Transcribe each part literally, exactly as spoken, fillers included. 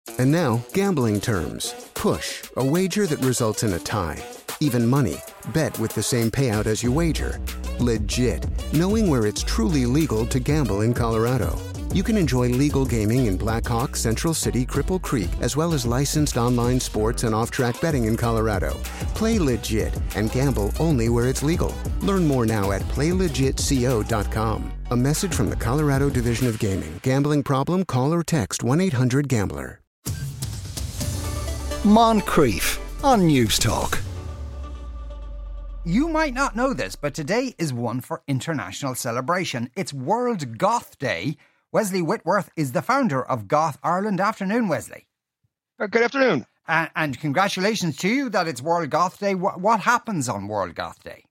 And now, gambling terms. Push, a wager that results in a tie. Even money, bet with the same payout as you wager. Legit, knowing where it's truly legal to gamble in Colorado. You can enjoy legal gaming in Black Hawk, Central City, Cripple Creek, as well as licensed online sports and off-track betting in Colorado. Play legit and gamble only where it's legal. Learn more now at play legit co dot com. A message from the Colorado Division of Gaming. Gambling problem? Call or text one eight hundred gambler. Moncrief on News Talk. You might not know this, but today is one for international celebration. It's World Goth Day. Wesley Whitworth is the founder of Goth Ireland. Afternoon, Wesley. Uh, good afternoon. Uh, and congratulations to you that it's World Goth Day. What, what happens on World Goth Day?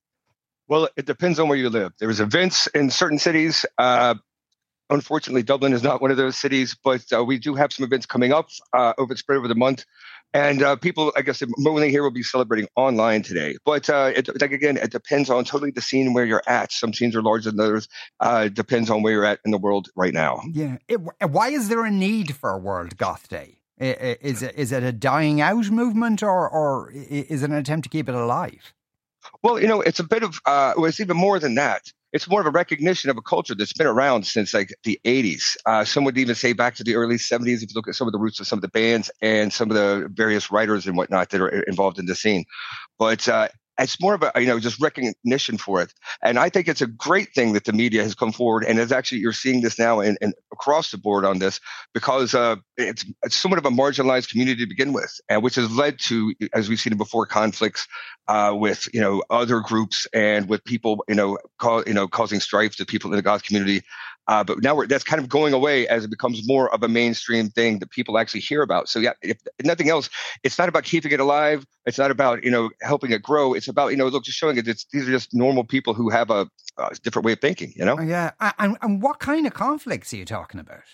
Well, it depends on where you live. There's events in certain cities. Uh, unfortunately, Dublin is not one of those cities, but uh, we do have some events coming up uh, over the spread over the month. And uh, people, I guess, mainly here will be celebrating online today. But uh, it, like again, it depends on totally the scene where you're at. Some scenes are larger than others. Uh, it depends on where you're at in the world right now. Yeah. It, why is there a need for a World Goth Day? Is it, is it a dying out movement, or, or is it an attempt to keep it alive? Well, you know, it's a bit of, uh, well, it's even more than that. It's more of a recognition of a culture that's been around since like the eighties. Uh, some would even say back to the early seventies if you look at some of the roots of some of the bands and some of the various writers and whatnot that are involved in the scene. But uh, it's more of a, you know, just recognition for it. And I think it's a great thing that the media has come forward. And it's actually, you're seeing this now and across the board on this, because uh, it's, it's somewhat of a marginalized community to begin with, and which has led to, as we've seen before, conflicts uh, with, you know, other groups and with people, you know, call, you know, causing strife to people in the goth community. Uh, but now we're, that's kind of going away as it becomes more of a mainstream thing that people actually hear about. So yeah, if nothing else, it's not about keeping it alive. It's not about, you know, helping it grow. It's about, you know, look, just showing it. It's, these are just normal people who have a, a different way of thinking, you know? Yeah. And, and what kind of conflicts are you talking about?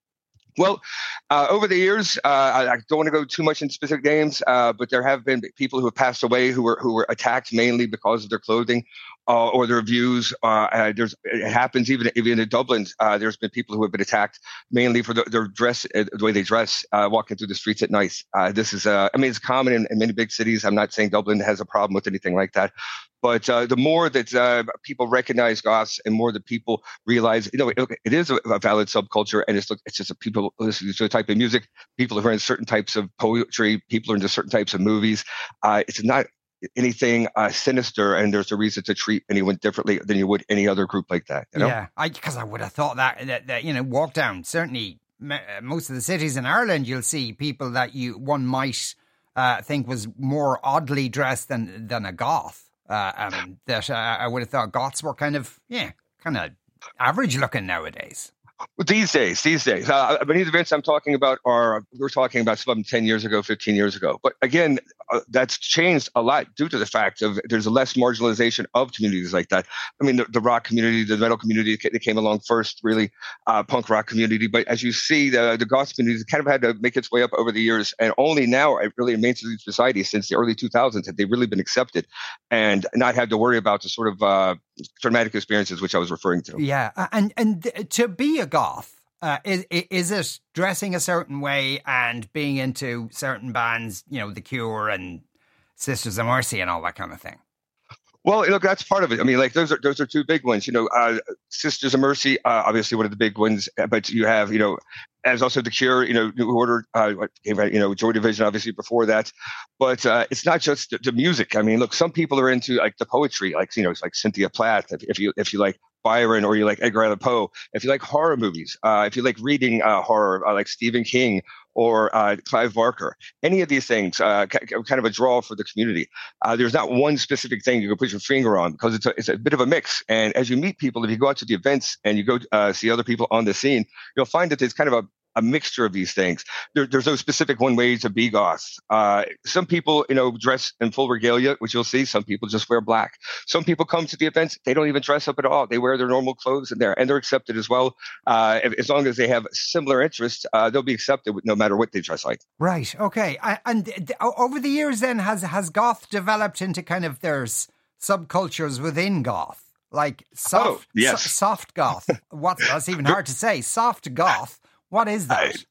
Well, uh, over the years, uh, I, I don't want to go too much into specific names, uh, but there have been people who have passed away who were who were attacked mainly because of their clothing uh, or their views. Uh, uh, there's it happens even even in Dublin. Uh, there's been people who have been attacked mainly for the, their dress, uh, the way they dress, uh, walking through the streets at night. Uh, this is, uh, I mean, it's common in, in many big cities. I'm not saying Dublin has a problem with anything like that. But uh, the more that uh, people recognize goths and more that people realize, you know, it, it is a, a valid subculture, and it's it's just a people listening to a type of music, people who are in certain types of poetry, people are into certain types of movies. Uh, it's not anything uh, sinister, and there's a reason to treat anyone differently than you would any other group like that. You know? Yeah, because I, I would have thought that, that, that, you know, walk down, certainly most of the cities in Ireland, you'll see people that you one might uh, think was more oddly dressed than, than a goth. Uh, um, that uh, I would have thought goths were kind of, yeah, kind of average looking nowadays. These days, these days, uh, many of the events I'm talking about are, we're talking about some of them ten years ago, fifteen years ago. But again, uh, that's changed a lot due to the fact of there's a less marginalization of communities like that. I mean, the, the rock community, the metal community, they came along first, really, uh, punk rock community. But as you see, the, the goth community kind of had to make its way up over the years. And only now, really in mainstream society since the early two thousands, have they really been accepted and not had to worry about the sort of uh, traumatic experiences which I was referring to. Yeah. And, and to be a goth, uh, is, is it dressing a certain way and being into certain bands, you know, The Cure and Sisters of Mercy and all that kind of thing? Well, look, that's part of it. I mean, like those are those are two big ones. You know, uh, Sisters of Mercy, uh, obviously one of the big ones. But you have, you know, as also The Cure, you know, New Order, uh, you know, Joy Division, obviously before that. But uh, it's not just the, the music. I mean, look, some people are into like the poetry, like you know, it's like Cynthia Plath. If, if you if you like Byron or you like Edgar Allan Poe, if you like horror movies, uh, if you like reading uh, horror, uh, like Stephen King or uh, Clive Barker, any of these things, uh, kind of a draw for the community. Uh, there's not one specific thing you can put your finger on because it's a, it's a bit of a mix. And as you meet people, if you go out to the events and you go uh, see other people on the scene, you'll find that there's kind of a a mixture of these things. There, there's no specific one way to be goth. Uh, some people, you know, dress in full regalia, which you'll see. Some people just wear black. Some people come to the events, they don't even dress up at all. They wear their normal clothes in there, and they're accepted as well. Uh, as long as they have similar interests, uh, they'll be accepted no matter what they dress like. Right. Okay. And over the years, then, has has goth developed into kind of there's subcultures within goth, like soft, oh, yes. so, soft goth. What? That's even hard to say. Soft goth. What is that?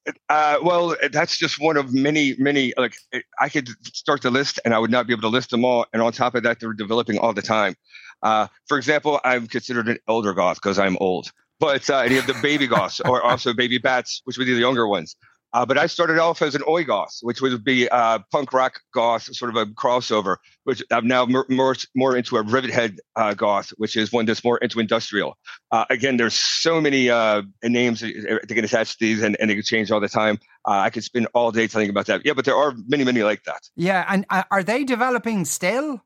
Uh, well, that's just one of many, many. Like I could start the list, and I would not be able to list them all. And on top of that, they're developing all the time. Uh, for example, I'm considered an elder goth because I'm old. But uh, and you have the baby goths, or also baby bats, which would be the younger ones. Uh, but I started off as an oi goth, which would be uh, punk rock goth, sort of a crossover. Which I'm now more more, more into a rivet head uh, goth, which is one that's more into industrial. Uh, again, there's so many uh, names that they can attach to these, and, and they can change all the time. Uh, I could spend all day telling you about that. Yeah, but there are many, many like that. Yeah, and uh, are they developing still?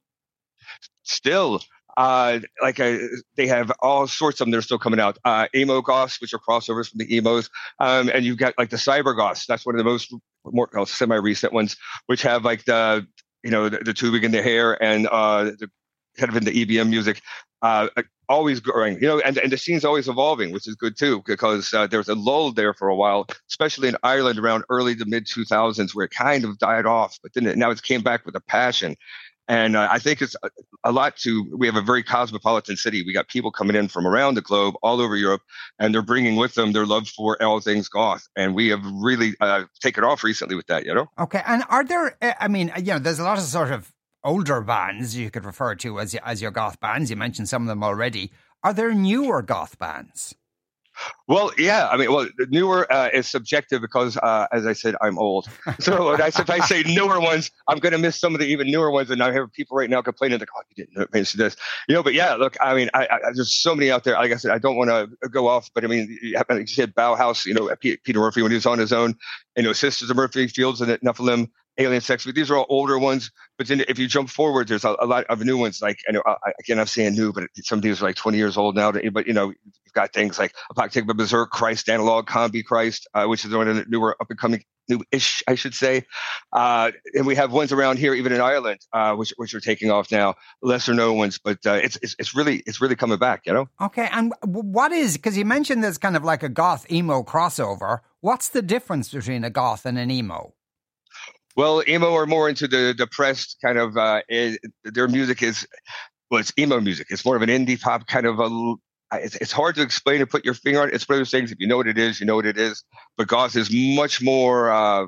Still. Uh, like uh, they have all sorts of them that are still coming out. Uh, emo goths, which are crossovers from the emos, um, and you've got like the cyber goths. That's one of the most more well, semi-recent ones, which have like the you know the, the tubing in the hair and uh, the kind of in the E B M music. Uh, always growing, you know, and, and the scene's always evolving, which is good too, because uh, there was a lull there for a while, especially in Ireland around early to mid two thousands, where it kind of died off, but then it, now it came back with a passion. And uh, I think it's a, a lot to, we have a very cosmopolitan city. We got people coming in from around the globe, all over Europe, and they're bringing with them their love for all things goth. And we have really uh, taken off recently with that, you know? Okay. And are there, I mean, you know, there's a lot of sort of older bands you could refer to as, as your goth bands. You mentioned some of them already. Are there newer goth bands? Well, yeah. I mean, well, the newer uh, is subjective because, uh, as I said, I'm old. So when I, if I say newer ones, I'm going to miss some of the even newer ones. And I have people right now complaining, like, oh, you didn't mention this. You know, but yeah, look, I mean, I, I, there's so many out there. Like I said, I don't want to go off, but I mean, you, have, like you said, Bauhaus, you know, Peter Murphy when he was on his own, you know, Sisters of Murphy, Fields and Nephilim, Alien Sex. These are all older ones. But then if you jump forward, there's a, a lot of new ones. Like, I know, I, again, I'm saying new, but some of these are like twenty years old now. But, you know, you've got things like Apocalyptic Berserk, Christ, Analog, Combi Christ, uh, which is one of the newer up and coming, new-ish, I should say. Uh, and we have ones around here, even in Ireland, uh, which which are taking off now. Lesser known ones, but uh, it's, it's it's really it's really coming back, you know. Okay, and what is, because you mentioned there's kind of like a goth emo crossover. What's the difference between a goth and an emo? Well, emo are more into the depressed kind of. Uh, it, their music is, well, it's emo music. It's more of an indie pop kind of a. It's, it's hard to explain and put your finger on it. It's one of those things. If you know what it is, you know what it is. But goth is much more uh,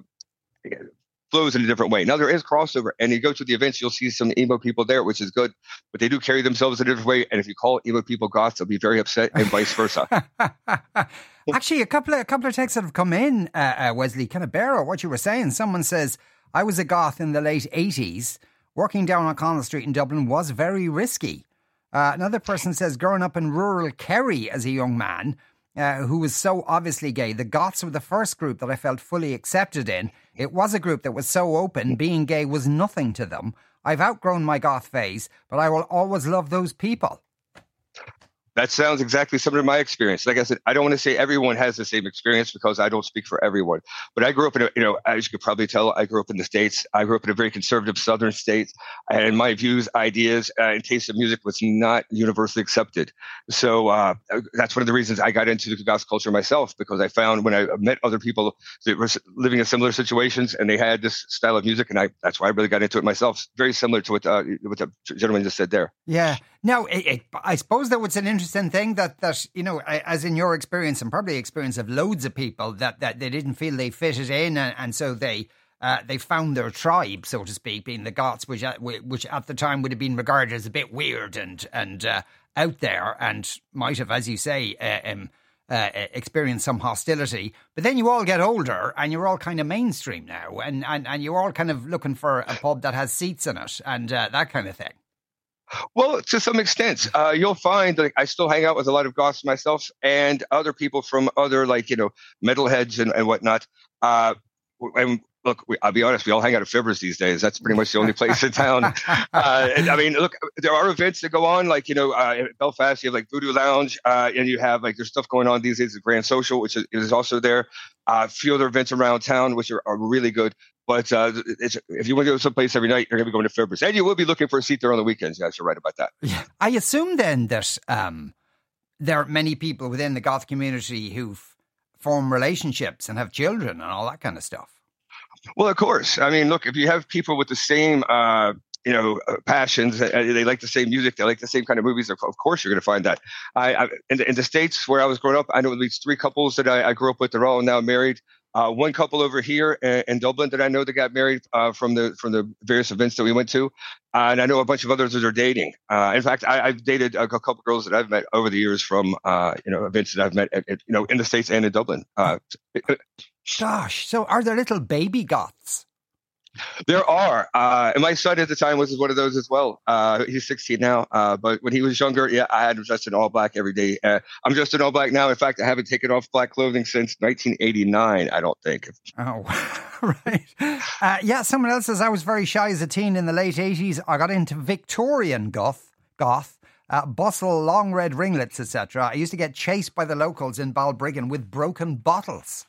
flows in a different way. Now there is crossover, and you go to the events, you'll see some emo people there, which is good. But they do carry themselves in a different way. And if you call emo people goths, they'll be very upset, and vice versa. Actually, a couple of a couple of texts that have come in, uh, uh, Wesley, kind of bear out what you were saying. Someone says, I was a goth in the late eighties. Working down O'Connell Street in Dublin was very risky. Uh, another person says, growing up in rural Kerry as a young man uh, who was so obviously gay, the goths were the first group that I felt fully accepted in. It was a group that was so open, being gay was nothing to them. I've outgrown my goth phase, but I will always love those people. That sounds exactly similar to my experience. Like I said, I don't want to say everyone has the same experience because I don't speak for everyone. But I grew up in a, you know, as you could probably tell, I grew up in the States. I grew up in a very conservative southern state. And my views, ideas, uh, and taste of music was not universally accepted. So uh, that's one of the reasons I got into the goth culture myself, because I found when I met other people that were living in similar situations and they had this style of music, and I that's why I really got into it myself. Very similar to what, uh, what the gentleman just said there. Yeah. Now, it, it, I suppose that was an interesting thing that, that, you know, as in your experience and probably experience of loads of people, that, that they didn't feel they fitted in, and, and so they uh, they found their tribe, so to speak, being the goths, which at, which at the time would have been regarded as a bit weird and and uh, out there, and might have, as you say, uh, um, uh, experienced some hostility. But then you all get older and you're all kind of mainstream now, and, and, and you're all kind of looking for a pub that has seats in it and uh, that kind of thing. Well, to some extent, uh, you'll find that I still hang out with a lot of goths myself and other people from other, like, you know, metalheads and, and whatnot. Uh, and look, we, I'll be honest, we all hang out at Fibbers these days. That's pretty much the only place in town. Uh, and, I mean, look, there are events that go on, like, you know, uh, in Belfast, you have like Voodoo Lounge, uh, and you have like, there's stuff going on these days, the Grand Social, which is, is also there. Uh, a few other events around town, which are, are really good. But uh, it's, if you want to go someplace every night, you're going to be going to Fibbers. And you will be looking for a seat there on the weekends. Yes, you're right about that. Yeah. I assume then that um, there are many people within the goth community who form relationships and have children and all that kind of stuff. Well, of course. I mean, look, if you have people with the same, uh, you know, uh, passions, uh, they like the same music, they like the same kind of movies, of course you're going to find that. I, I in, the, in the States where I was growing up, I know at least three couples that I, I grew up with. They're all now married. Uh, one couple over here in, in Dublin that I know that got married uh, from the from the various events that we went to, uh, and I know a bunch of others that are dating. Uh, in fact, I, I've dated a couple girls that I've met over the years from uh, you know events that I've met at, at, you know in the States and in Dublin. Uh, Gosh, so are there little baby goths? There are, uh, and my son at the time was one of those as well. Uh, he's sixteen now, uh, but when he was younger, yeah, I had him dressed in all black every day. Uh, I'm dressed in all black now. In fact, I haven't taken off black clothing since nineteen eighty-nine, I don't think. Oh, right. Uh, yeah, someone else says, I was very shy as a teen in the late eighties. I got into Victorian goth, goth, uh, bustle, long red ringlets, et cetera. I used to get chased by the locals in Balbriggan with broken bottles.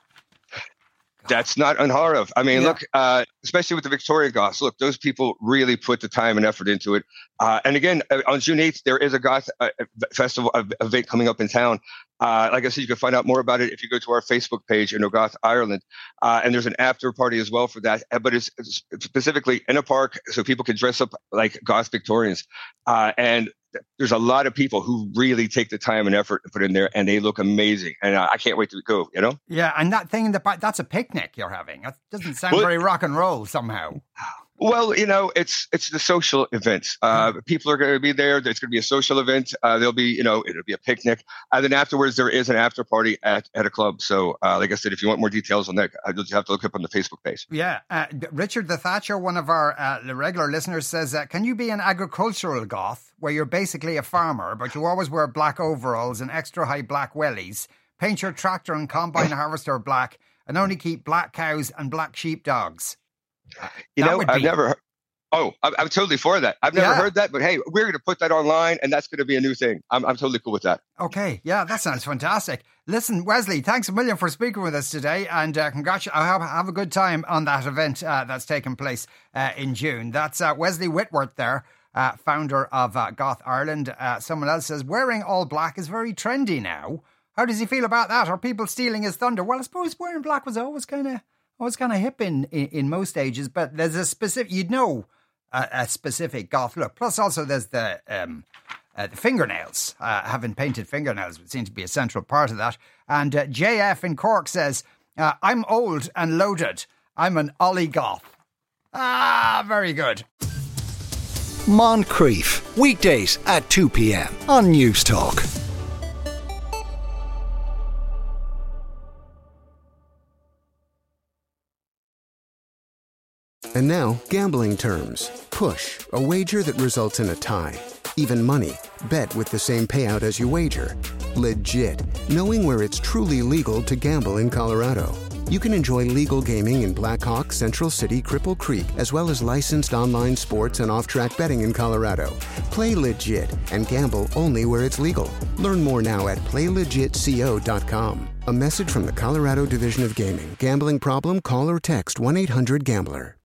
That's not unheard of. I mean, yeah. look, uh, especially with the Victorian goths, look, those people really put the time and effort into it. Uh, and again, uh, on June eighth, there is a goth uh, festival event coming up in town. Uh, like I said, you can find out more about it if you go to our Facebook page, you know, Goth Ireland. Uh, and there's an after party as well for that. But it's, it's specifically in a park so people can dress up like goth Victorians. Uh, and there's a lot of people who really take the time and effort to put in there, and they look amazing. And uh, I can't wait to go, you know? Yeah, and that thing in the back, that's a picnic you're having. That doesn't sound well, very rock and roll somehow. Well, you know, it's it's the social events. Uh, people are going to be there. There's going to be a social event. Uh, there'll be, you know, it'll be a picnic. And then afterwards, there is an after party at, at a club. So, uh, like I said, if you want more details on that, you'll have to look up on the Facebook page. Yeah. Uh, Richard the Thatcher, one of our uh, regular listeners, says, uh, can you be an agricultural goth where you're basically a farmer, but you always wear black overalls and extra high black wellies, paint your tractor and combine harvester black, and only keep black cows and black sheepdogs? You that know, I've be... never heard. Oh, I'm, I'm totally for that. I've never yeah. heard that, but hey, we're going to put that online, and that's going to be a new thing. I'm, I'm totally cool with that. Okay, yeah, that sounds fantastic. Listen, Wesley, thanks a million for speaking with us today, and uh, congratulations. Have, have a good time on that event uh, that's taking place uh, in June. That's uh, Wesley Whitworth there, uh, founder of uh, Goth Ireland. Uh, someone else says, wearing all black is very trendy now. How does he feel about that? Are people stealing his thunder? Well, I suppose wearing black was always kind of always kind of hip in, in, in most ages, but there's a specific, you'd know, a, a specific goth look. Plus, also, there's the um, uh, the fingernails. Uh, having painted fingernails would seem to be a central part of that. And uh, J F in Cork says, uh, I'm old and loaded. I'm an Ollie goth. Ah, very good. Moncrief, weekdays at two p.m. on News Talk. And now, gambling terms. Push, a wager that results in a tie. Even money, bet with the same payout as you wager. Legit, knowing where it's truly legal to gamble in Colorado. You can enjoy legal gaming in Black Hawk, Central City, Cripple Creek, as well as licensed online sports and off-track betting in Colorado. Play legit and gamble only where it's legal. Learn more now at play legit co dot com. A message from the Colorado Division of Gaming. Gambling problem? Call or text one eight hundred gambler.